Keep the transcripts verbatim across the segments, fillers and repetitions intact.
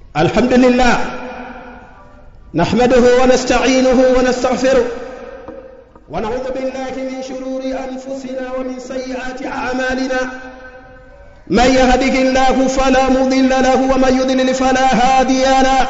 الحمد لله نحمده ونستعينه ونستغفره ونعوذ بالله من شرور أنفسنا ومن سيئات أعمالنا من يهده الله فلا مضل له ومن يضلل فلا هادي له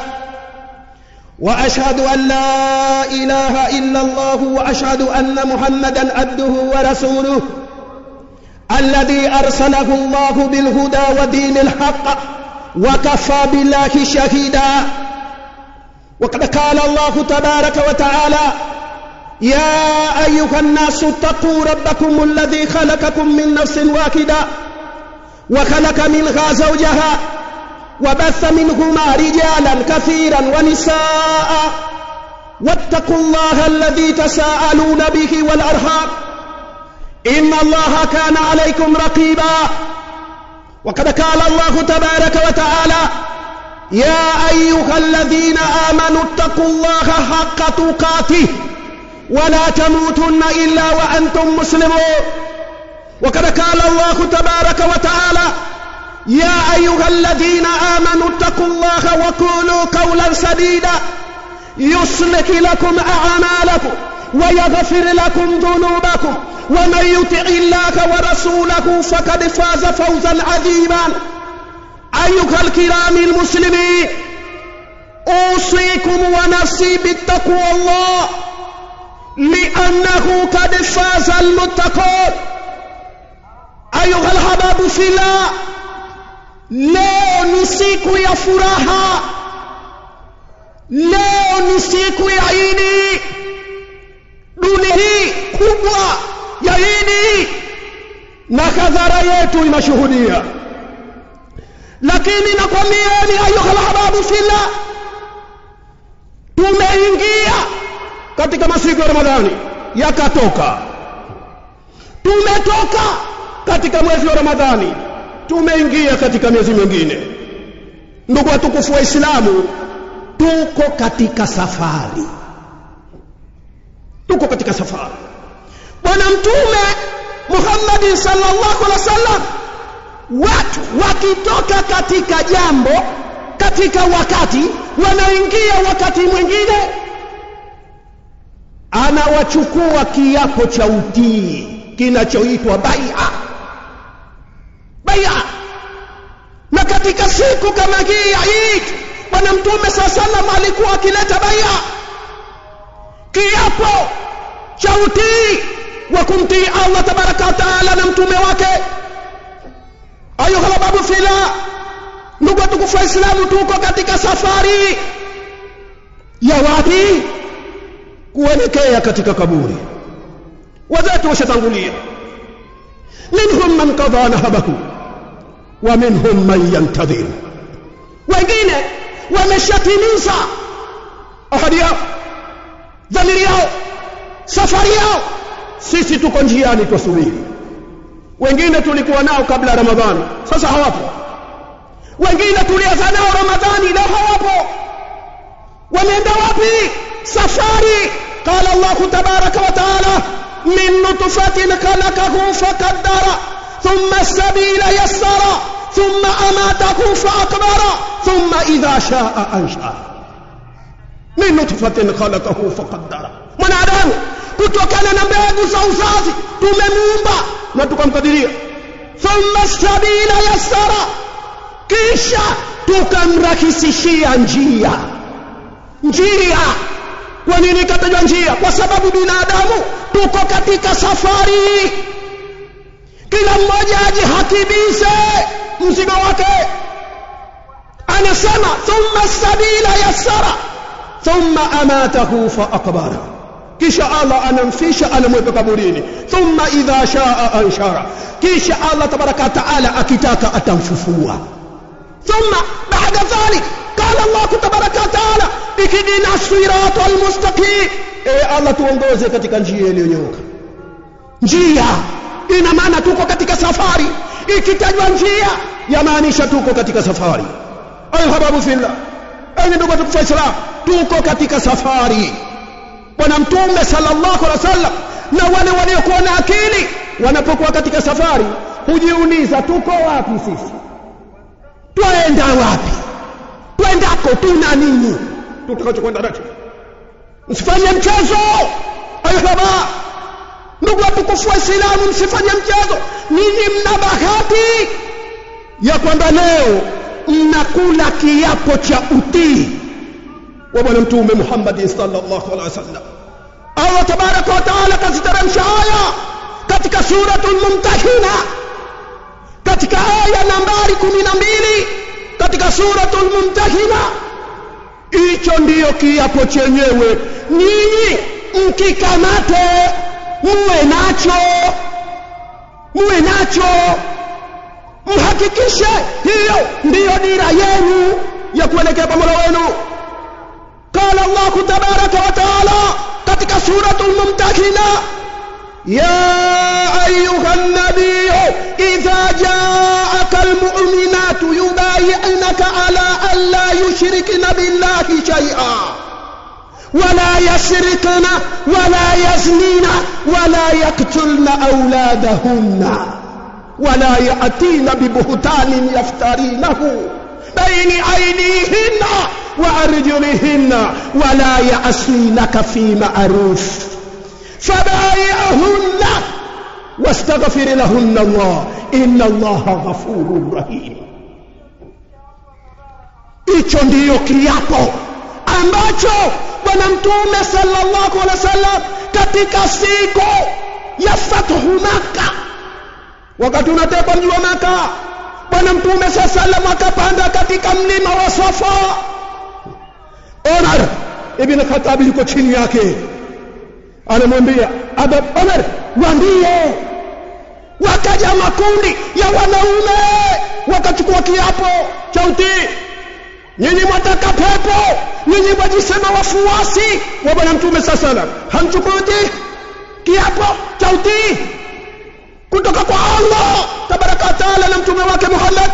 وأشهد أن لا إله إلا الله وأشهد أن محمدا عبده ورسوله الذي أرسله الله بالهدى ودين الحق وكفى بالله شهيدا. وقد قال الله تبارك وتعالى: يا أيها الناس اتقوا ربكم الذي خلقكم من نفس واحدة وخلق منها زوجها وبث منهما رجالا كثيرا ونساء واتقوا الله الذي تساءلون به والأرحام إن الله كان عليكم رقيبا. وقد قال الله تبارك وتعالى: يا أيها الذين آمنوا اتقوا الله حق تقاته ولا تموتن إلا وأنتم مسلمون. وقد قال الله تبارك وتعالى: يا أيها الذين آمنوا اتقوا الله وقولوا قولا سديدا يصلح لكم أعمالكم ويغفر لكم ذنوبكم ومن يطع الله ورسوله فقد فاز فوزا عظيما. أيها الكرام المسلمين، أوصيكم ونفسي بالتقوى الله لأنه قد فاز المتقون. أيها الحباب في الله، leo ni siku ya furaha, leo ni siku ya Idi. Dunia hii kubwa ya Idi na hadhara yetu inashuhudia, lakini nakwambieni ayuha alhababu fillah, tumeingia katika masiku ya Ramadhani yakatoka, tumetoka katika mwezi wa Ramadhani tumeingia katika miezi mingine. Ndugu watukufu wa Islamu, tuko katika safari, tuko katika safari. Bwana Mtume Muhammad sallallahu alaihi wasallam, watu wakitoka katika jambo, katika wakati, wanaingia wakati mwingine, anawachukua kiapo cha utii kinachoitwa bai'a. Bai'a. Na katika siku kama hii ya Eid, Bwana Mtume sallallahu alaihi wasallam alikuwa akileta bai'a, kiapo cha utii wa kumtii Allah tabaraka wa taala na mtume wake. Ayuha babu fila, ndugu watukufu wa Islamu, tuko katika safari ya wapi? Kuelekea katika kaburi. Wazatu washatangulia, minhum man qadha nahabahu wa minhum man yantadhir. Wengine wameshatimiza ahadi yao, dhamiri yao, safari yao. Sisi tuko njiani tusubiri. Wengine tulikuwa nao kabla Ramadhani, sasa hawapo. Wengine tulianza nao Ramadhani, leo hawapo. Wameenda wapi? Safari. Qala Allah tabaraka wa taala: min nutfatin khalaqahu faqaddara thumma as-sabila yassara thumma amatahu fa'aqbara thumma idha sha'a anshara. Min nutfatin khalaqahu faqaddara, mwanadamu kutokana na mbegu za uzazi tumemuumba na tukamkadiria. Thumma as-sabila yassara, kisha tukamrahisishia njia. Njia. Kwa nini katajwa njia? Kwa sababu binadamu tuko katika safari, kila mmoja ajihakibize mzigo wake. Anasema thumma as-sabila yassara thumma amatahu fa aqbara, kisha Allah anamfisha, anamweka kaburini. Thumma idha shaa anshara, kisha Allah tabaraka taala akitaka atamfufua. Thumma baada dhalik qala Allah tabaraka taala: ikidina siratal mustaqim. E Allah, tuongoze katika njia iliyonyooka. Njia ina maana tuko katika safari. Ikitajwa njia yamaanisha tuko katika safari. Ayu hababu fillah, ayu ndugu wa Islam, tuko katika safari. Bwana Mtume sallallahu alaihi wasallam na wale waliokuwa na akili wanapokuwa katika safari hujiuliza, tuko wapi sisi? Twaenda wapi? Twenda kiapo tuna nini tutakachokwenda nacho. Msifanye mchezo ayo baba. Ndugu watukufu Waislamu, msifanye mchezo. Ninyi mna bahati ya kwamba leo mnakula kiapo cha utii wa bwana mtume Muhammad sallallahu alaihi wasallam. Allah tabaraka wa taala kaziteremsha aya katika suratul Mumtahina, katika aya nambari kumi na mbili katika suratul Mumtahina. Hicho ndiyo kiapo chenyewe. Ninyi mkikamate muwe nacho, muwe nacho, mhakikishe hiyo ndiyo dira yenu ya kuelekea kwa Mola wenu. Qala Allah tabaraka wa taala katika suratul Mumtahina, ya ayyuhan nabiyyu idha ja'aka almu'minatu yubay'unaka ala an la yushrikna billahi shay'an ولا يسرقن ولا يزنين ولا يقتلن أولادهن ولا يأتين ببهتان يفترينه بين أيديهن وأرجلهن ولا يعصينك في معروف فبايعهن واستغفر لهن الله إن الله غفور رحيم. Hicho ndiyo kiapo ambacho bwana mtume sallallahu alaihi wasallam katika siku ya Fathu Makkah, wakati unatekwa mji wa Makkah, bwana mtume sallallahu alaihi wasallam akapanda katika mlima wa Safa. Umar ibn Khattab yuko chini yake, anamwambia Abu Umar, waambie. Wakaja makundi ya wanaume wakachukua kiapo cha utii. Nyinyi mwataka pepo, nyinyi mwajisema wafuasi wa bwana mtume sallallahu alaihi wasallam, hamchukui kiapo cha utii kutoka kwa Allah tabaraka wa taala na mtume wake Muhammad.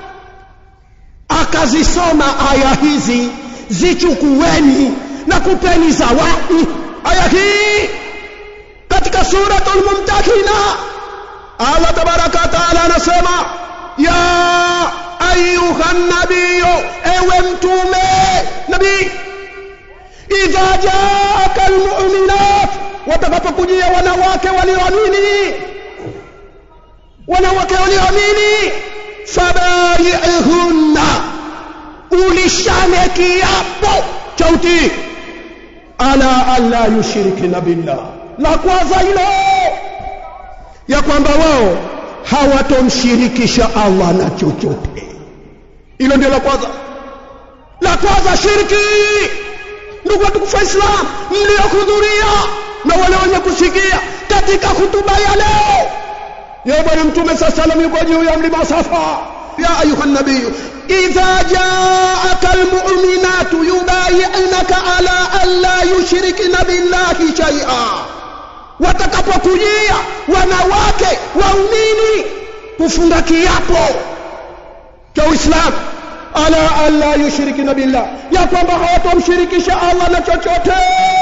Akazisoma aya hizi, zichukueni na kupeni zawadi. Aya hii katika suratul Mumtahina, Allah tabaraka wa taala anasema, ya ayuhan nabiyyu, ewe mtume nabii, idha jaaka almu'minat, watakapokujia wanawake walioamini, wanawake walioamini, fabayi'hunna, ulishane kiapo cha utii, ala alla yushrikna billah. La kwanza hilo ya kwamba wao hawatomshirikisha Allah na chochote. Hilo ndio la kwanza. La kwanza shirki. Ndugu watukufu wa Islam mliohudhuria na wale wenye kusikia katika hutuba ya leo, ya bwana mtume sallallahu alaihi wasallam yuko juu ya mlima Safa. Ya ayuhan nabiyyu idha ja'aka almu'minatu yubay'unaka ala an la yushrikna billahi shay'an, watakapokujia wanawake waumini kufunga kiapo cha Uislamu, ala alla yushrikina billah, ya kwamba hawatomshirikisha Allah na chochote.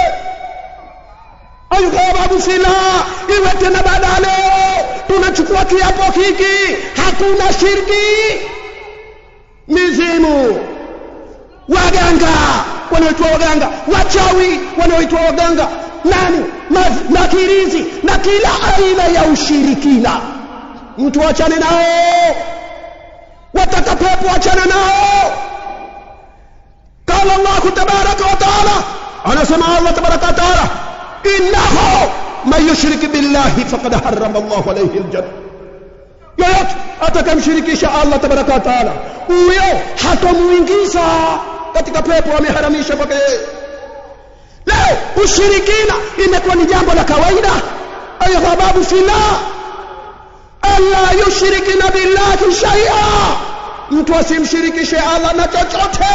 Ayuhababu fila, iwe tena baada leo tunachukua kiapo hiki, hakuna shirki. Mizimu, waganga wanaoitwa waganga, wachawi wanaoitwa waganga, nani na kirizi na kila aina ya ushirikina, mtu achane nao. Wataka pepo, achana nao. Qala Allah tabaraka wa taala, anasema Allah tabaraka wa taala, innahu man yushrik billahi faqad harrama Allah alayhi aljanna, yoyote atakamshirikisha Allah tabaraka wa taala, huyo hatamuingiza katika pepo, ameharamisha kwake. Leo ushirikina imekuwa ni jambo la kawaida. Ayuhababu fillah, alla yushrikna billahi shay'a, mtu asimshirikishe Allah na chochote.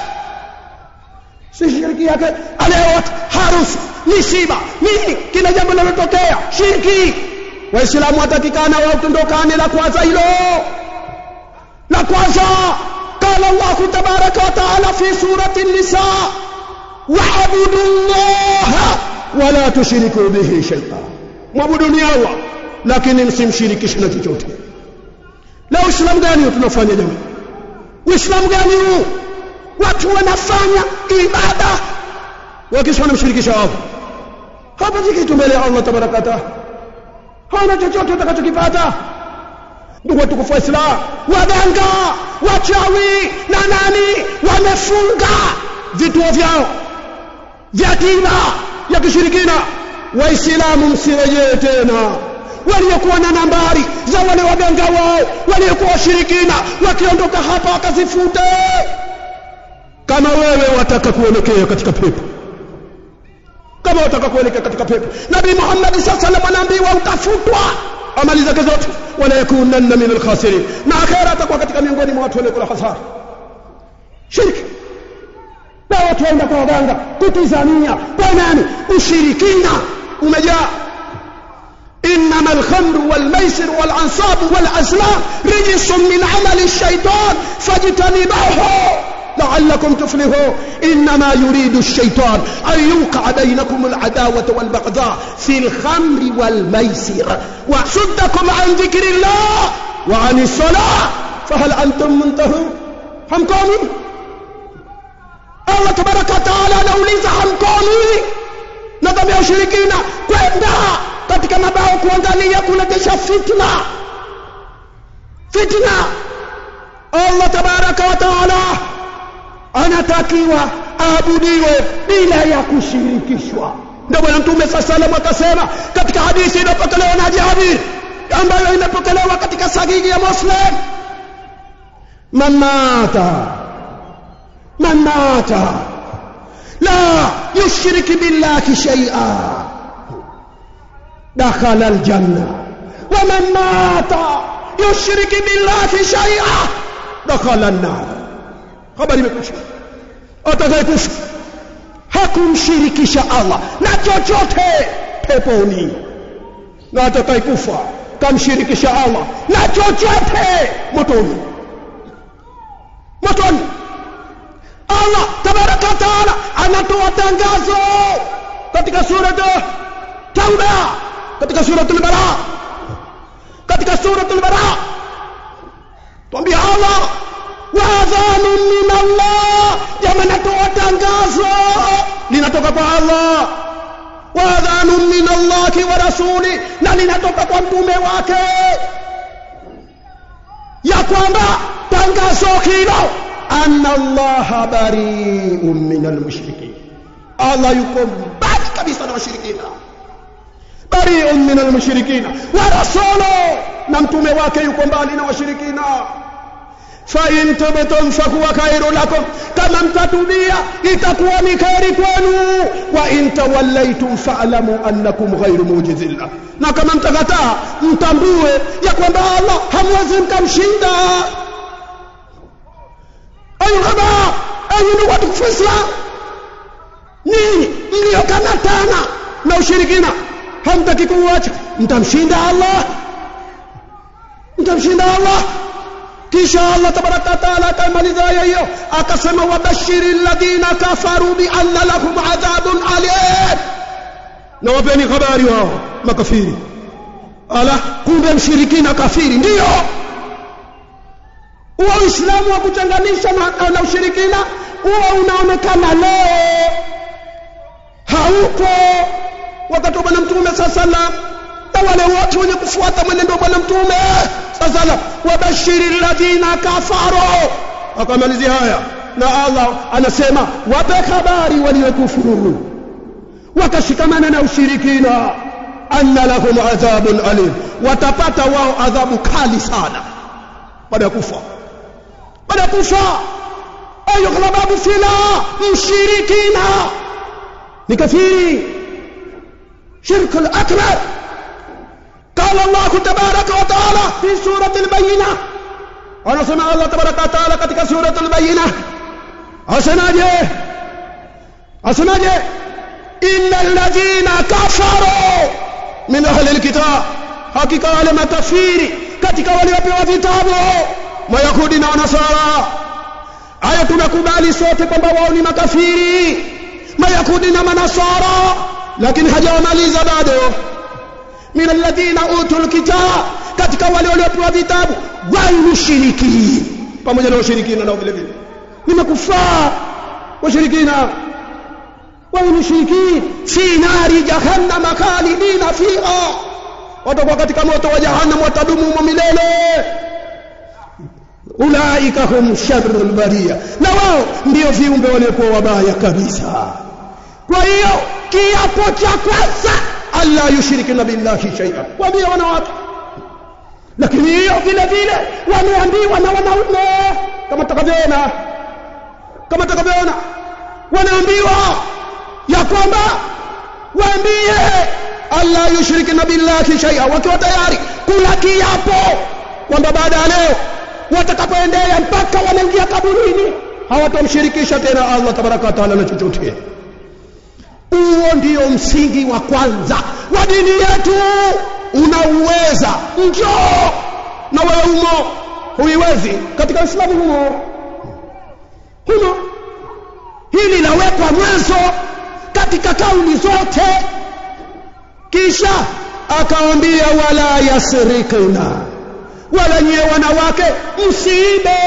Si shirki yake aleo, harusi, misiba, nini kila jambo linalotokea shirki. Waislamu watakikana waondokane la kwanza hilo. La kwanza, qala Allah tabaraka wa taala fi surati an-nisa, wa'budu Allah wa la tushriku bihi shay'an, mwabuduni Allah lakini msimshirikishe na chochote. La Uislamu gani tunafanya jamani? Uislamu gani huu? Watu watu wanafanya ibada wakisha wanamshirikisha Allah. Hapa kitu mbele ya Allah tabaraka taala, hana chochote utakachokipata. Ndugu watukufu wa Islam, waganga, wachawi na nani wamefunga vituo vyao vya tiba ya kishirikina. Waislamu msirejee tena. Waliokuwa na nambari za wale waganga wao waliokuwa washirikina wakiondoka hapa wakazifute. Kama wewe wataka kuelekea katika pepo, kama wataka kuelekea katika pepo, Nabii Muhammad sallallahu alaihi wasallam anaambiwa utafutwa amali zake zote, wala yakunanna min al-khasirin, na akhera atakuwa katika miongoni mwa watu waliokula hasara. Shirki na watu waenda kwa waganga kutizamia kwa nani? Ushirikina umejaa. إنما الخمر والميسر والأنصاب والأزلام رجس من عمل الشيطان فاجتنبوه لعلكم تفلحون. إنما يريد الشيطان أن يوقع بينكم العداوة والبغضاء في الخمر والميسر ويصدكم عن ذكر الله وعن الصلاة فهل أنتم منتهون؟ همكوني الله تبارك وتعالى anauliza hamkoni na dhambi ya ushirikina kwenda katika mabao kuangalia kuletea fitna. Fitna Allah tabaraka wa taala anatakiwa aabudiwe bila ya kushirikishwa. Ndio Bwana Mtume sallallahu alaihi wasallam akasema katika hadithi inayopokelewa na Jabir ambayo imepokelewa katika sahihi ya Muslim, man mata man mata la yushrik billahi shay'a دخل الجنة ومن مات يشرك بالله شيئا دخل النار. habari imekwisha. Atakayekufa hakumshirikisha Allah na chochote peponi, na atakayekufa kamshirikisha Allah na chochote motoni. Motoni. Allah tabaraka taala anatoa tangazo katika sura Tauba, katika suratul Bara, katika suratul Bara tuambia Allah wa adhanun min Allah, jamani natoa tangazo linatoka kwa Allah, wa adhanun min Allah wa rasuli, na linatoka kwa mtume wake, ya kwamba tangazo hilo anna Allah bari'un minal mushrikin, Allah yuko mbali kabisa na washirikina. Bari'un minal mushrikina wa rasuluhu, na mtume wake yuko mbali na washirikina. Fa in tubtum fahuwa khairun lakum, kama mtatubia itakuwa ni khairi kwenu. Wa in tawallaytum fa'lamu annakum ghayru mujizillah, na kama mtakataa mtambue ya kwamba Allah hamwezi mkamshinda. Ayuhaba ayunu watu kufisla nini mliokamatana na ushirikina, hamtaki kuacha, mtamshinda Allah, mtamshinda Allah. Kisha Allah tabaraka taala akamaliza aya hiyo akasema wabashiril ladina kafaru bi anna lahum adhabun alim, na wapeni habari wao makafiri. Ala, kumbe mshirikina kafiri ndio Uislamu wa kuchanganisha na, na ushirikina huwa unaonekana leo hauko wakati wa Bwana Mtume sallallahu alaihi wasallam na wale wote wenye kufuata mwenendo wa Bwana Mtume sallallahu alaihi wasallam. Wabashiril ladina kafaru, akamalizia haya na Allah anasema wape habari waliokufuru wakashikamana na ushirikina, anna lahum adhabun alim, watapata wao adhabu kali sana baada ya kufa. Baada ya kufa ayo sababu fila mshirikina ni kafiri, shirku al-akbar. قال الله تبارك وتعالى في سورة البينة, ونسمع الله تبارك وتعالى katika سورة البينة asemaje? Asemaje? innal ladhina kafaru min ahli alkitab, hakika wale makafiri katika waliopewa vitabu Mayahudi na Nasara. Aya tunakubali sote kwamba wao ni makafiri Mayahudi na Manasara, lakini hajawamaliza bado. min alladhina utul kitab, katika wale waliopewa vitabu, wal mushrikin, pamoja na washirikina nao vile vile ni makufara. washirikina والمشركين في نار جهنم خالدين فيها watakuwa katika moto wa jahannam watadumu milele. Ulaika hum sharrul bariya, na wao ndio viumbe waliokuwa wabaya kabisa. Kwa hiyo kiapo cha kwanza alla yushrikuna billahi shay'an, waambie wanawake. Lakini hiyo vile vile wameambiwa na wanaume, kama tutakavyoona kama tutakavyoona wanaambiwa ya kwamba waambie alla yushrikuna billahi shay'an, wakiwa tayari kula kiapo kwamba baada ya leo watakapoendelea mpaka wanaingia kaburini hawatamshirikisha tena Allah tabaraka taala na chochote. Huo ndio msingi wa kwanza wa dini yetu. Unauweza, njoo na wewe umo. Huiwezi katika Uislamu humo humo. Hili lawekwa mwanzo katika kauli zote. Kisha akawaambia wala yasrikuna, wala nyie wanawake msiibe,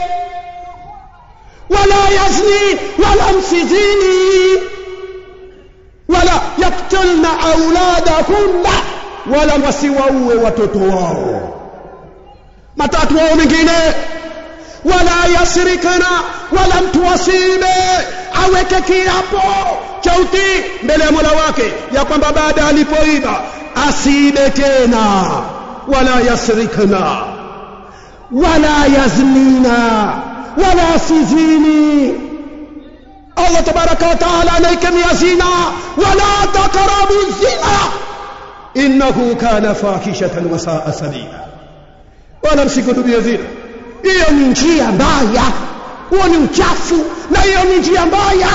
wala yazni, wala msizini, wala yaktulna auladahunna, wala wasiwaue watoto wao. Matatu wao mengine, wala yasrikuna, wala mtu wasiibe, aweke kiapo cha utii mbele ya Mola wake ya kwamba baada alipoiba asiibe tena. Wala yasrikna, wala yaznina, wala sizini. Allah tabaraka wa taala anaikemea zina, wala taqrabu zina innahu kana fakishatan wa sa'a sabila. Wala msikurubie zina. Hiyo ni njia mbaya, huo ni uchafu, na hiyo ni njia mbaya.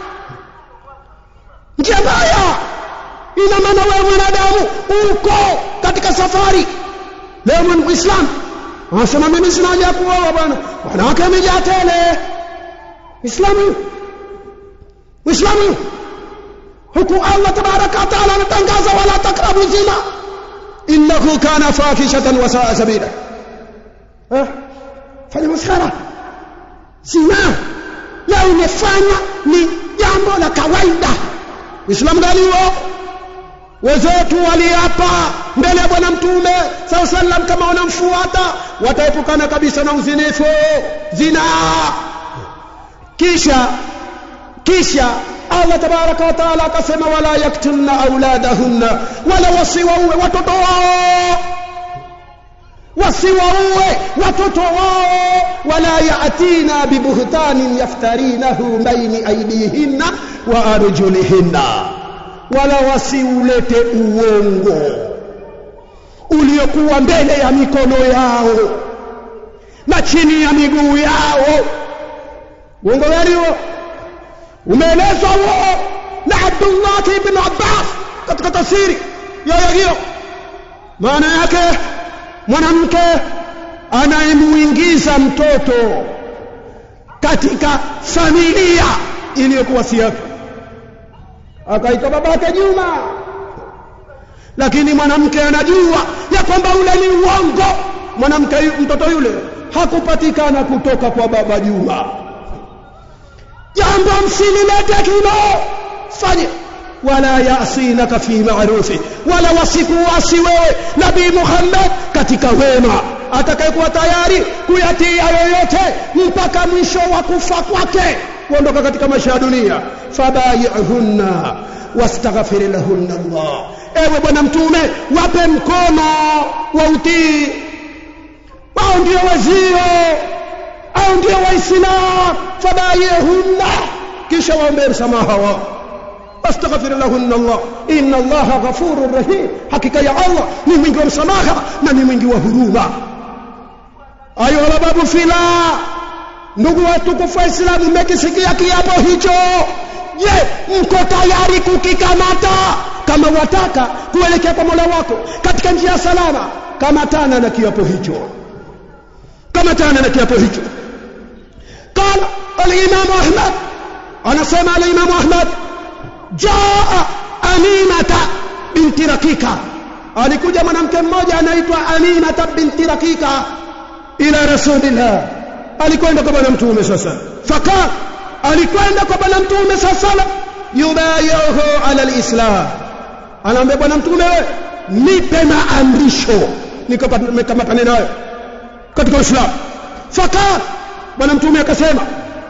Njia mbaya. Ina maana wewe mwanadamu uko katika safari. Leo Muislamu anasema mimi sina haja ya kuoa bwana, wanawake wamejaa tele. Islamu Uislamu huku Allah tabaraka wa taala anatangaza wala takrabu zina innahu kana fakishatan wa sa'a sabila. Eh, fanya maskhara. Zina leo imefanya ni jambo la kawaida. Uislamu gani huo? Wezetu waliapa mbele ya Bwana Mtume sallallahu alaihi wasallam kama wanamfuata wataepukana kabisa na uzinifu, zina. Kisha kisha Allah tabaraka wa taala akasema wala yaktulna auladahunna, wala wasiwaue watoto wao, wasiwaue watoto wao. Wala yaatina bibuhtanin yaftarinahu baini aydihinna wa arjulihinna, wala wasiulete uongo uliokuwa mbele ya mikono yao na chini ya miguu yao. Uongo gani huo? Umeelezwa huo na Abdullah ibn Abbas katika tafsiri ya hiyo. Maana yake mwanamke anayemuingiza mtoto katika familia iliyokuwa si yake, akaita babake Juma, lakini mwanamke anajua ya kwamba ule ni uongo. Mwanamke mtoto yule hakupatikana kutoka kwa baba Juma. Jambo msililete kino fanye. Wala yasinaka fi ma'rufi, wala wasikuasi wewe Nabii Muhammad katika wema, atakayekuwa tayari kuyatii yoyote mpaka mwisho wa kufa kwake, kuondoka katika maisha ya dunia. Fabayihunna wastaghfir lahunna Allah. Ewe Bwana Mtume, wape mkono wa utii. Wao ndio wazio, au ndio Waislamu. Fabayihunna, kisha waombe msamaha wao. Astaghfir lahunna Allah inna Allaha ghafurur rahim, hakika ya Allah ni mwingi wa msamaha na ni mwingi wa huruma. Ayo la babu fila, ndugu watukufu wa Islamu, mmekisikia kiapo hicho? Je, mko tayari kukikamata? Kama wataka kuelekea kwa Mola wako katika njia salama, kamatana na kiapo hicho, kamatana na kiapo hicho. Qala al-Imam Ahmad, anasema al-Imam Ahmad, jaa Aminata binti Rakika, alikuja mwanamke mmoja anaitwa Aminata binti Rakika ila Rasulillah, alikwenda kwa Bwana Mtume sasa. Faka alikwenda kwa bwana mtume sallallahu yubayihu ala alislam, anaambia bwana mtume nipe maamrisho nikamatane nayo katika Uislamu. Fakar bwana mtume akasema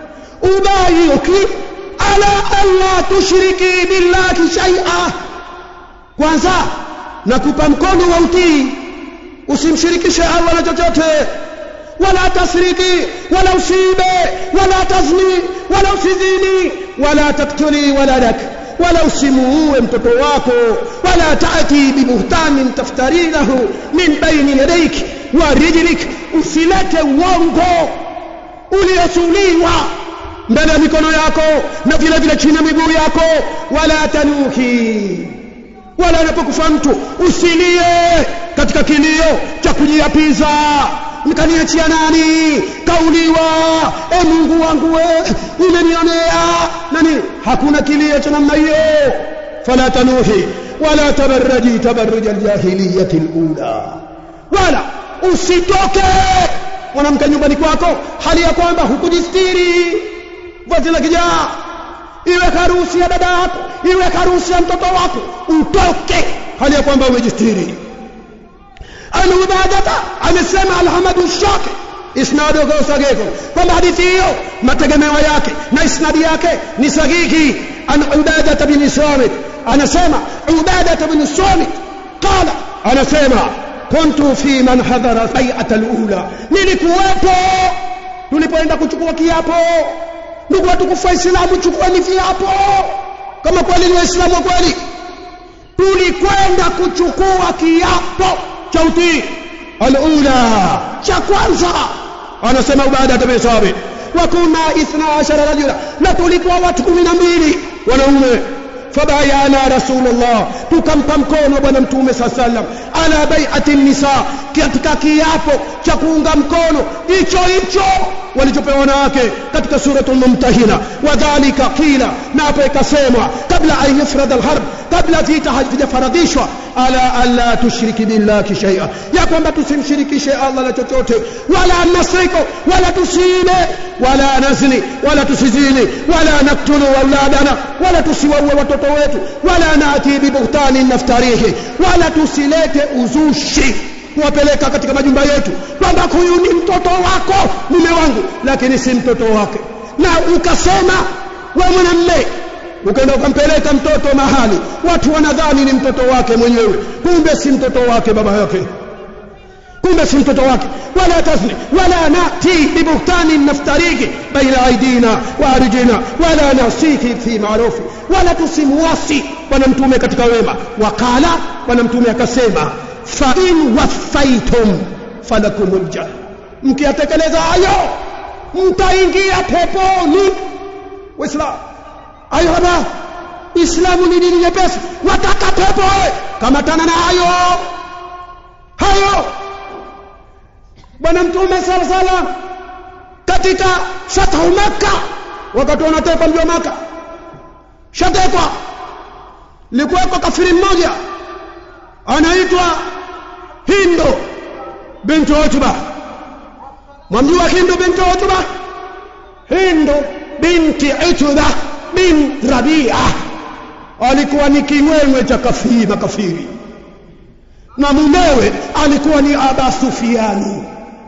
ubayuki ala alla tushriki billahi shay'a, kwanza nakupa mkono wa utii, usimshirikishe Allah na chochote, wala tasriki wala usibe wala tazni wala usizini wala taktuli waladak, wala usimuue mtoto wako, wala taati bibuhtanin taftarinahu min baini yadayk wa rijlik, usilete uongo uliosuliwa mbele ya mikono yako na vile vile chini ya miguu yako. Wala tanuki, wala anapokufa mtu usilie katika kilio cha kujiapiza, nikaniachia nani, kauliwa, e Mungu wangu we umenionea nani. Hakuna kilio cha namna hiyo. Fala tanuhi wala tabarraji tabarruj aljahiliyati alula, wala usitoke mwanamke nyumbani kwako hali ya kwamba hukujistiri vazi la kijaa, iwe harusi ya dada yako, iwe harusi ya mtoto wako, utoke hali ya kwamba umejistiri. Al-Ubadata amesema Al-Hamadu Shaki isnadu kwa sahihi, kwamba hadithi hiyo mategemeo yake na isnadi yake ni sahihi. An Ubadata bin Samit anasema, Ubadata bin Samit qala, anasema kuntu fi man hadhara bai'at al-ula, nilikuwepo tulipoenda kuchukua kiapo. Ndugu watukufu wa Islamu, chukueni viapo kama kweli ni Waislamu kweli. Tulikwenda kuchukua kiapo cha utii al-ula, cha kwanza. Anasema Ubada bin Sabit, wa kunna ithna ashara rajula, na tulikuwa watu kumi na mbili wanaume. Fabayana Rasulullah, tukampa mkono bwana mtume sallallahu alaihi wasallam ala bai'ati nisa, katika kiapo cha kuunga mkono hicho hicho walichopewa wanawake katika suratul Mumtahina. Wadhalika qila, na hapo ikasemwa kabla an yufrad alharb, kabla vita havijafaradhishwa, ala alla tushriki billahi shay'a, ya kwamba tusimshirikishe Allah na chochote, wala nasriko wala tusile wala nazni wala tusizini wala naktulu auladana, wala tusiwaue watoto wetu, wala naati bibuhtani naftarihi, wala tusilete uzushi kuwapeleka katika majumba yetu kwamba huyu ni mtoto wako mume wangu, lakini si mtoto wake. Na ukasema wewe mwanamume ukaenda ukampeleka mtoto mahali, watu wanadhani ni mtoto wake mwenyewe, kumbe si mtoto wake baba yake, kumbe si mtoto wake. Wala tazni wala nati bibuhtani naftariki baina aidina wa arjina wala nasiki fi ma'ruf, wala tusimuasi bwana mtume katika wema. Wakala bwana mtume akasema, fa in waffaitum falakumul janna, mkiyatekeleza hayo mtaingia peponi. Waislamu, ayo hapa Uislamu ni dini nyepesi, wataka pepo kama tana na hayo hayo. Bwana mtume sallallahu alaihi wasallam katika fathu Makkah, wakati wanateka mji wa Makkah, shatekwa likuwa kafiri mmoja anaitwa Hindu binti Utba. Mwamjua Hindu binti Utba? Hindu binti Utba bin Rabia alikuwa ni kiwewe cha kafiri makafiri, na mumewe alikuwa ni Aba Sufyani.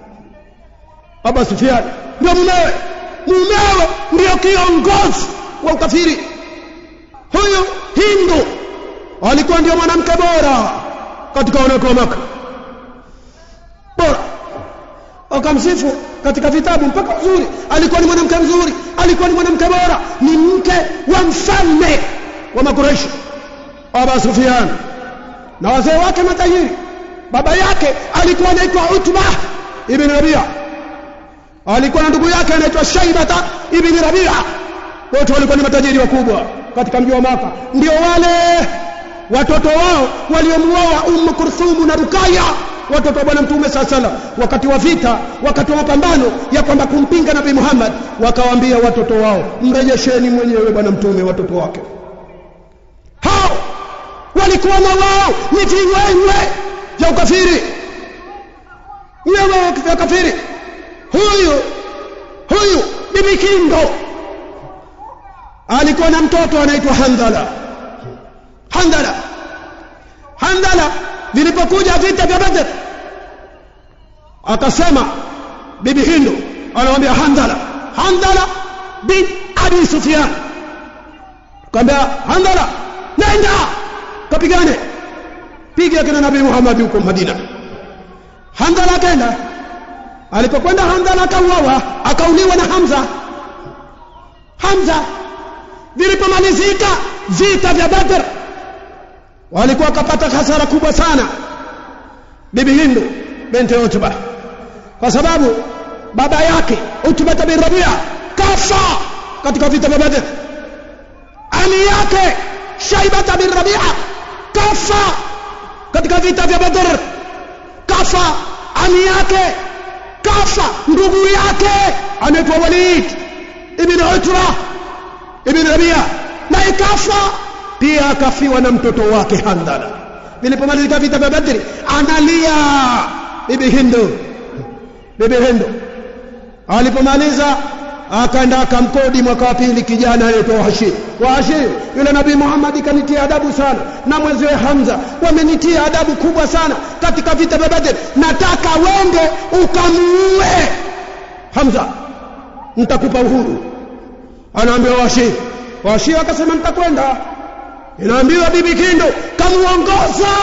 Aba Sufyani ndio mumewe, mumewe ndio kiongozi wa ukafiri. Huyo Hindu alikuwa ndio mwanamke bora katika wanawake wa Makkah, bora, akamsifu katika vitabu mpaka uzuri. Alikuwa ni mwanamke mzuri, alikuwa ni mwanamke bora, ni mke wa mfalme wa Makuraishi Aba Sufyan, na wazee wake matajiri. Baba yake alikuwa anaitwa Utba ibn Rabia, alikuwa na ndugu yake anaitwa Shaybata ibn Rabia. Wote walikuwa ni matajiri wakubwa katika mji wa Makkah. Ndio wale watoto wao waliomuoa Ummu Kulthum na Rukaya, watoto wa bwana mtume sallallahu alaihi wasallam, wakati wa vita, wakati wa mapambano ya kwamba kumpinga Nabii Muhammad, wakawaambia watoto wao, mrejesheni mwenyewe bwana mtume watoto wake. Hao walikuwa na wao ni viwewe vya ukafiri, wewe vya ukafiri. Huyu huyu Bibi Kindo alikuwa na mtoto anaitwa Handala. Handala Handala vilipokuja vita vya Badr, akasema bibi Hindu anamwambia Handala, Handala bin Abi Sufyan, akamwambia Handala, nenda kapigane, piga kina Nabii Muhammad huko Madina. Handala akaenda. Alipokwenda Handala akauawa, akauliwa na Hamza. Hamza vilipomalizika vita vya Badr, walikuwa kapata hasara kubwa sana bibi Hindu binti Utba, kwa sababu baba yake Utba bin Rabi'a kafa katika vita vya Badr. Ali yake Shaiba bin Rabi'a kafa katika vita vya Badr. Kafa Ali yake, kafa ndugu yake anaitwa Walid ibn Utba ibn Rabi'a, na ikafa pia, akafiwa na mtoto wake Handala. Vilipomalizika vita vya Badr, analia bibi Hindu. Bibi Hindu alipomaliza akaenda akamkodi mwaka wa pili kijana anaitwa Wahashi. Wahashi yule Nabii Muhammad kanitia adabu sana, na mwenziwe Hamza wamenitia adabu kubwa sana katika vita vya Badr, nataka wende ukamuue Hamza, nitakupa uhuru. Anaambia Wahashi. Wahashi akasema nitakwenda. Inaambiwa bibi Hindu kamuongoza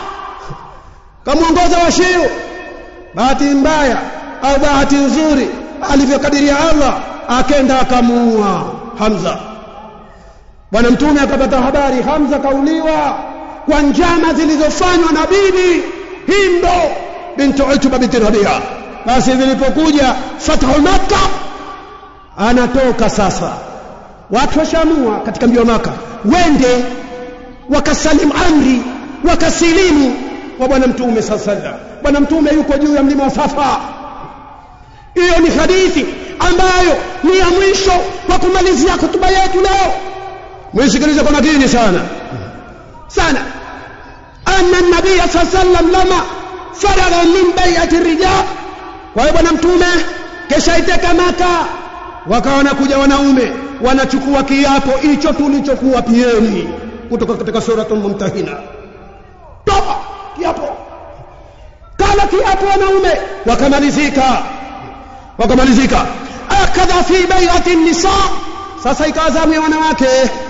kamuongoza Wahashi. Bahati mbaya au bahati nzuri, alivyokadiria Allah, akaenda akamuua Hamza. Bwana Mtume akapata habari Hamza kauliwa kwa njama zilizofanywa na bibi Hindu binti Utba binti Rabi'a. Basi vilipokuja Fathu Makkah, anatoka sasa, watu washamua katika mbio Makkah wende wakasalimu amri, wakasilimu wa Bwana Mtume sallallahu alaihi wasallam. Bwana Mtume yuko juu ya mlima wa Safa. Hiyo ni hadithi ambayo ni ya mwisho wa kumalizia hotuba yetu leo. Mwisikilize kwa makini sana sana. Anna nabii sallallahu alaihi wasallam lama faragha min bai'ati rijal, kwa hiyo Bwana Mtume kesha iteka Makkah, wakaona kuja wanaume wanachukua kiapo hicho tulichokuwa pieni kutoka katika suratul Mumtahina. Toa kiapo, kala kiapo wanaume, wakamalizika wakamalizika akadha fi bai'ati nisa. Sasa ikazamu ya wanawake,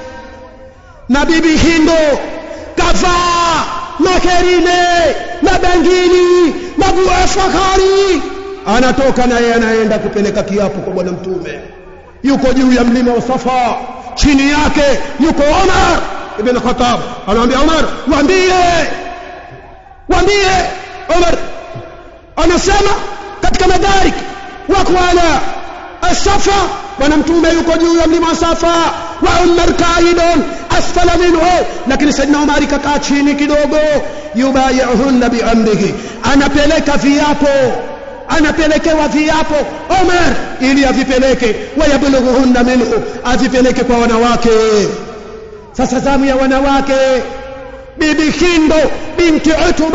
na bibi Hindu kavaa makerine na bangili na bu'a fahari, anatoka naye anaenda kupeleka kiapo kwa Bwana Mtume. Yuko juu ya mlima wa Safa, chini yake yuko Umar ibn Khattab. Anamwambia Umar, waambie waambie Umar anasema katika madarik wako ala Safa, Bwana Mtume yuko juu ya mlima wa Safa, wa Umar qaidun asfala minhu, lakini Saidina Umar kakaa chini kidogo. Yubayihunna bi amrihi, anapeleka viapo, anapelekewa viapo Umar ili avipeleke, wayabulughuhunna minhu, avipeleke kwa wanawake. Sasa zamu ya wanawake, bibi Hindu binti Utba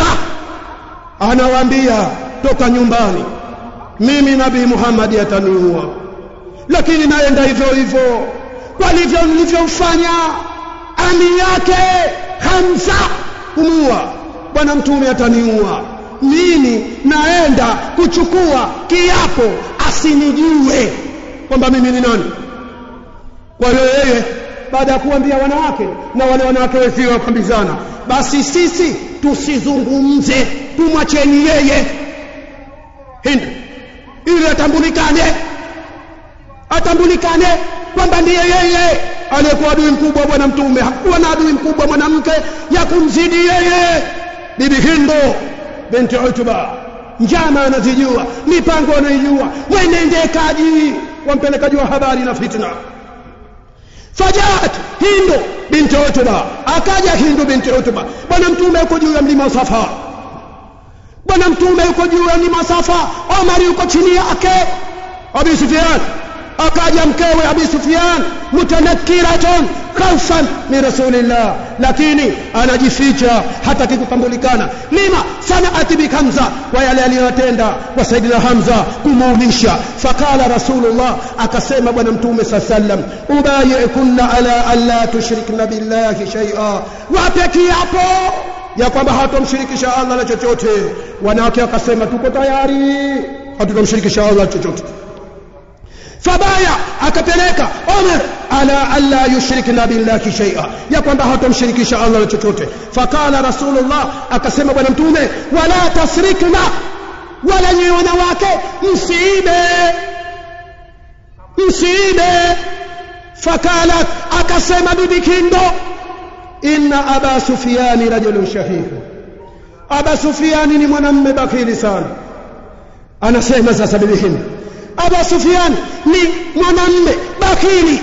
anawaambia, toka nyumbani, mimi Nabii Muhammad ataniua, lakini naenda hivyo hivyo kwa hivyo nilivyofanya ami yake Hamza kumua, Bwana Mtume ataniua. Mimi naenda kuchukua kiapo asinijue kwamba mimi ni nani. Kwa hiyo yeye baada ya kuambia wanawake, na wale wanawake wenzao wakambizana, basi sisi tusizungumze, tumwacheni yeye Hindu ili atambulikane atambulikane kwamba ndiye yeye aliyekuwa adui mkubwa wa Bwana Mtume. Hakuwa na adui mkubwa mwanamke ya kumzidi yeye. Bibi Hindu binti Utba njama anazijua, mipango anaijua, mwenendekaji wampelekaji wa habari na fitna. Fajat Hindu binti Utba, akaja Hindu binti Utba. Bwana Mtume yuko juu ya mlima wa Safa, Bwana Mtume yuko juu ya mlima wa Safa, Umar yuko chini yake. Abi Sufyan, akaja mkewe Abi Sufyan, mutanakkiratun khaufan min rasulillah, lakini anajificha hata kikutambulikana. Lima sana'ati bi Hamza, wa yale aliyotenda kwa Saidina Hamza kumuulisha. Fakala Rasulullah, akasema bwana mtume sallam, ubayikunna ala alla tushrikna billahi shay'a, wapeki hapo ya kwamba hatomshirikisha Allah na chochote. Wanawake akasema tuko tayari, hatutomshirikisha Allah chochote. Fabaya akapeleka Umar ala alla yushrikna billahi shay'a, ya kwamba hatomshirikisha Allah na chochote. Fakala Rasulullah, akasema bwana mtume, wala tasrikna, wala nyi wanawake msiibe, msiibe. Fakala akasema bibi Kindo, inna Aba Sufyan rajulun shahih, Aba Sufyan ni mwanamume bakili sana. Anasema sasa bibi Kindo, Aba Sufyan ni mwanamume bakili.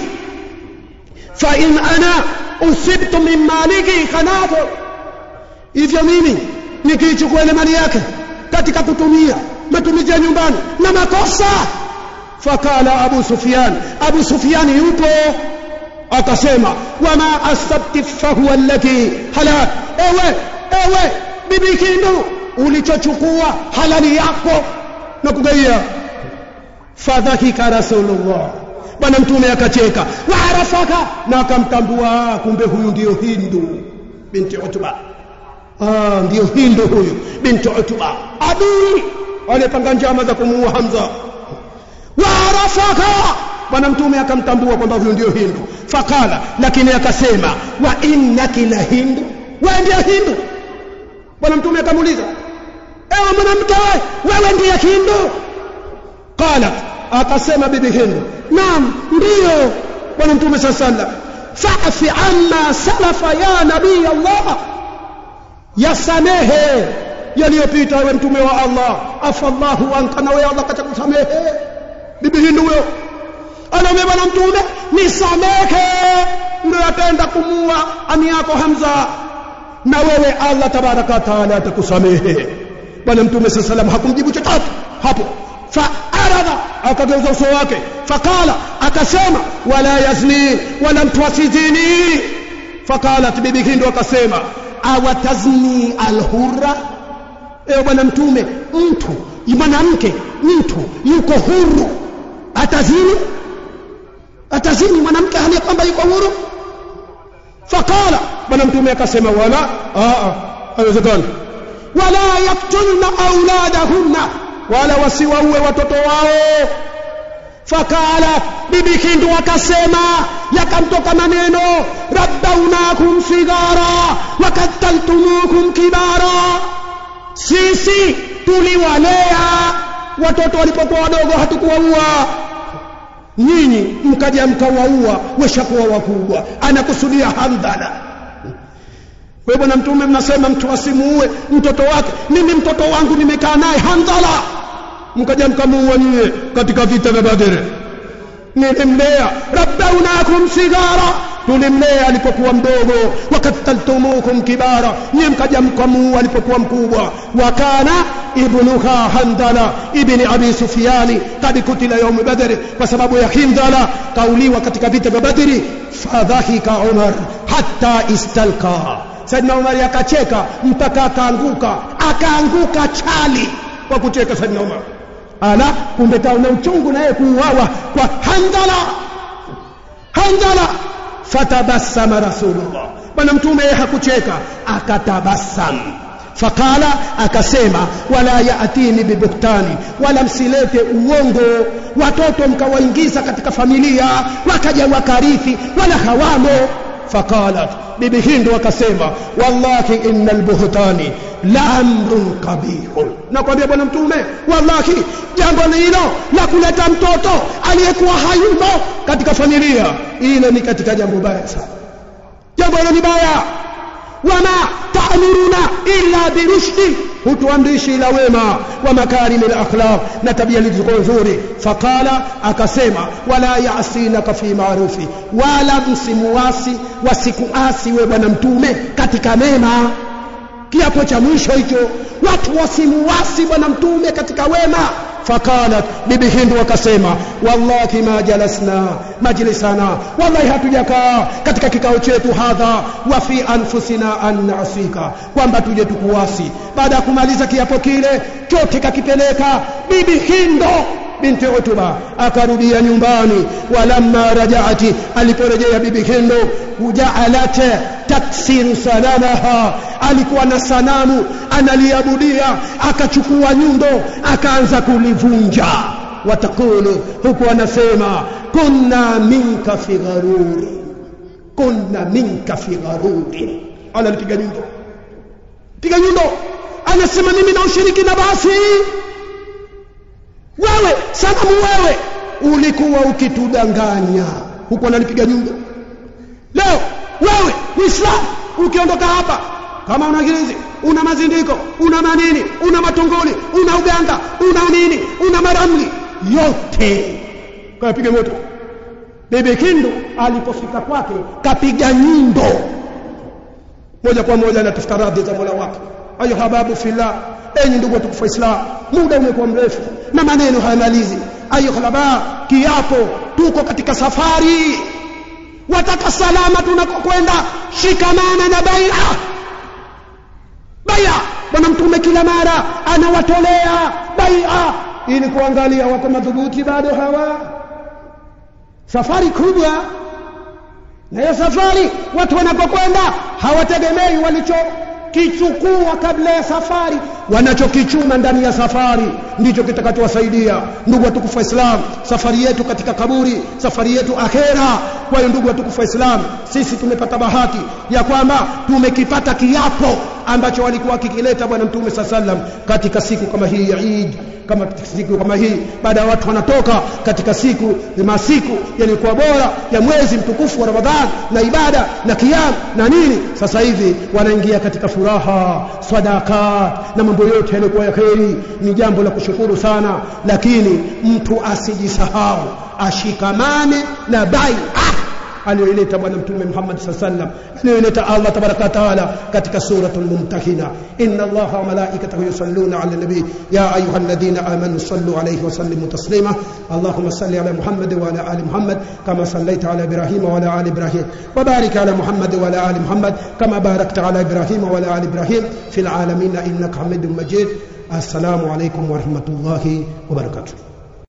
Fa in ana usibtu min maliki khanatu, hivyo mimi nikichukua ile mali yake katika kutumia matumizi ya nyumbani na makosa. Fakala Abu Sufyan, Abu Sufyan yupo, akasema wama asabti fahuwa allati halal, ewe ewe bibi Kindo, ulichochukua halali yako na kugaia. Fadhakika Rasulullah, bwana mtume akacheka. Waarafaka, na akamtambua, kumbe huyu ndio Hindu binti Utba. Ah, ndio Hindu huyu binti Utba, adui aliyepanga njama za kumuua Hamza. Waarafaka, bwana mtume akamtambua kwamba huyu ndio Hindu. Fakala, lakini akasema wa innaki la Hindu, wewe ndio Hindu. Bwana mtume akamuuliza, ewe mwanamke, wewe ndiye Hindu? Qala, akasema bibi Hindu, naam, ndio bwana mtume sallallahu. Fa'fi amma salafa ya nabii Allah, yasamehe yaliyopita wewe mtume wa Allah. Afallahu anka, na wewe Allah katakusamehe. Bibi Hindu huyo anaomba bwana mtume, nisamehe, ndio atenda kumua ami yako Hamza, na wewe Allah tabaraka taala atakusamehe. Bwana mtume sallallahu alayhi wasallam hakumjibu chochote hapo. Fa arada, akageuza uso wake. Fakala, akasema wala yazni wala mtuasizini. Fakalat bibi Hindu akasema awatazni alhurra, ewe bwana mtume, mtu mwanamke, mtu yuko huru atazini? Atazini mwanamke hali kwamba yuko huru? Fakala, bwana mtume akasema wala a haiwezekani. Wala yaktulna auladahunna, wala wasiwaue watoto wao. Fakala, bibi Hindu akasema, yakamtoka maneno, rabbaunakum sigara wa qataltumukum kibara, sisi tuliwalea watoto walipokuwa wadogo, hatukuwaua, nyinyi mkaja mkawaua washakuwa wakubwa. Anakusudia Hamdala. Wewe bwana mtume mnasema mtu asimuue mtoto wake. Mimi mtoto wangu nimekaa naye Hamdala, mkaja mkamuua nyinyi katika vita vya Badr. Nilimlea, rabbaunakum sigara, tulimlea alipokuwa mdogo, wakataltumukum kibara, nyinyi mkaja mkamuua alipokuwa mkubwa. Wakana ibnuha Hamdala ibn Abi Sufyan kad kutila yawm Badr, kwa sababu ya Hamdala kauliwa katika vita vya Badr. Fadhahika Umar hatta istalqa, Saidina Umar akacheka mpaka akaanguka, akaanguka chali kwa kucheka Saidina Umar. Ala, kumbe kaona uchungu naye kuuawa kwa Hamdala. Hamdala, fatabassama Rasulullah, bwana mtume hakucheka, akatabasam. Fakala, akasema wala yaatini bibuktani, wala msilete uongo watoto mkawaingiza katika familia wakaja wakarithi wala hawamo. Fakalat, bibi Hindu akasema wallahi innal buhtani la amrun qabih, nakwambia bwana mtume, wallahi jambo hilo la kuleta mtoto aliyekuwa hayumo katika familia ile ni katika jambo baya sana, jambo hilo ni baya. Wama ta'muruna illa birushdi, hutuamrishi ila wema wa makarimil akhlaq, na tabia zilizo nzuri. Fakala, akasema wala ya'sinaka fi ma'rufi, wala msimuasi wasikuasi we bwana mtume katika mema. Kiapo cha mwisho hicho, watu wasimuasi bwana mtume katika wema, faqalat bibi Hindu wakasema wallahi ma jalasna majlisana wallahi hatujakaa katika kikao chetu hadha wa fi anfusina an nasika kwamba tuje tukuasi. Baada ya kumaliza kiapo kile chote kakipeleka bibi Hindu binti Utba akarudia nyumbani. Walamma rajaati aliporejea bibi Hindu ja'alat taksiru sanamaha alikuwa na sanamu analiabudia akachukua nyundo akaanza kulivunja. Watakulu huku anasema kunna minka fi gharuri kunna minka fi gharuri ala alipiga nyundo piga nyundo anasema mimi na ushiriki na basi wewe sanamu wewe ulikuwa ukitudanganya. Huko analipiga nyundo. Leo wewe Muislamu ukiondoka hapa kama una girizi una mazindiko una manini una matongoli una uganga una nini una maramli yote kapiga moto. Bibi Hindu alipofika kwake kapiga nyundo moja kwa moja anatafuta radhi za Mola wake. Ayo hababu fillah, enyi ndugu watukufu Islam, muda umekuwa mrefu na maneno hayamalizi. Ayo halaba kiapo tuko katika safari, wataka salama tunakokwenda, shikamana na bai'a. Bai'a bwana mtume kila mara anawatolea bai'a ili kuangalia wako madhubuti bado hawa. Safari kubwa na ya safari watu wanapokwenda hawategemei walicho kichukua kabla ya safari, wanachokichuma ndani ya safari ndicho kitakachowasaidia. Ndugu watukufu Islam, safari yetu katika kaburi, safari yetu akhera. Kwa hiyo ndugu watukufu Islam, sisi tumepata bahati ya kwamba tumekipata kiapo ambacho walikuwa kikileta bwana mtume sallam katika siku kama hii ya Eid, kama siku kama hii baada ya watu wanatoka katika siku masiku yalikuwa bora ya mwezi mtukufu wa Ramadhan na ibada na qiyam na nini. Sasa hivi wanaingia katika furaha, sadaka na mambo yote yalikuwa ya kheri. Ni jambo la kushukuru sana, lakini mtu asijisahau, ashikamane na bai'a aliyoleta bwana mtume Muhammad sallallahu alaihi wasallam, aliyoleta Allah tabaraka taala katika suratul Mumtahina. Inna Allaha wa malaikatahu yusalluna ala nabi ya ayyuhalladhina amanu sallu alayhi wa sallimu taslima. Allahumma salli ala Muhammad wa ala ali Muhammad kama sallaita ala Ibrahim wa ala ali Ibrahim wa barik ala Muhammad wa ala ali Muhammad kama barakta ala Ibrahim wa ala ali Ibrahim fil alamin innaka Hamidum Majid. Assalamu alaykum wa rahmatullahi wa barakatuh.